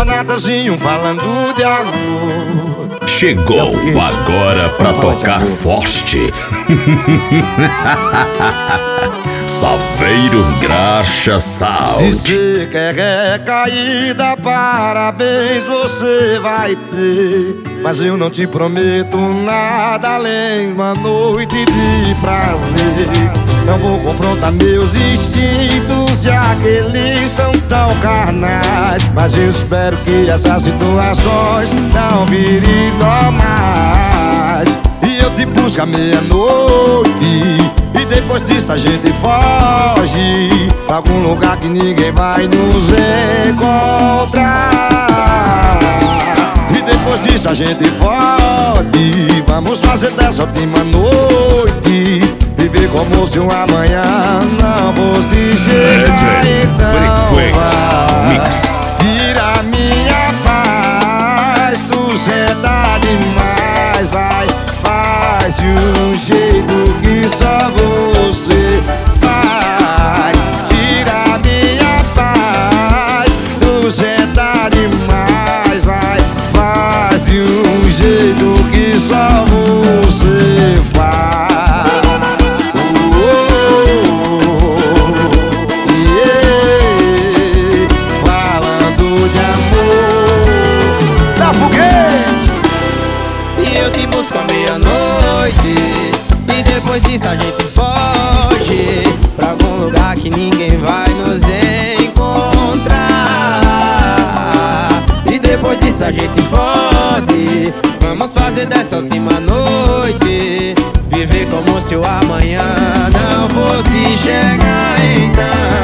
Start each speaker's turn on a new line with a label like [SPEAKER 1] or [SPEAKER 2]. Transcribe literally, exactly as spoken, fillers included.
[SPEAKER 1] Só nadazinho falando de amor.
[SPEAKER 2] Chegou agora pra tocar forte. Saveiro Graxa Sound.
[SPEAKER 1] Se você quer recaída, parabéns você vai ter. Mas eu não te prometo nada além de uma noite de prazer. Não vou confrontar meus instintos, já que eles são tão carnais. Mas eu espero que essas situações não virem normais. E eu te busco à meia-noite, e depois disso a gente foge pra algum lugar que ninguém vai nos encontrar. E depois disso a gente foge, vamos fazer dessa última noite viver como se o amanhã não fosse chegar. Então
[SPEAKER 2] Frequência Mix.
[SPEAKER 1] tira minha paz, tu senta demais, vai, faz de um jeito que só você faz. Tira minha paz, tu senta demais, vai, faz de um jeito que só você faz.
[SPEAKER 3] Busco à meia-noite, e depois disso a gente foge pra algum lugar que ninguém vai nos encontrar. E depois disso a gente foge, vamos fazer dessa última noite viver como se o amanhã não fosse chegar. Então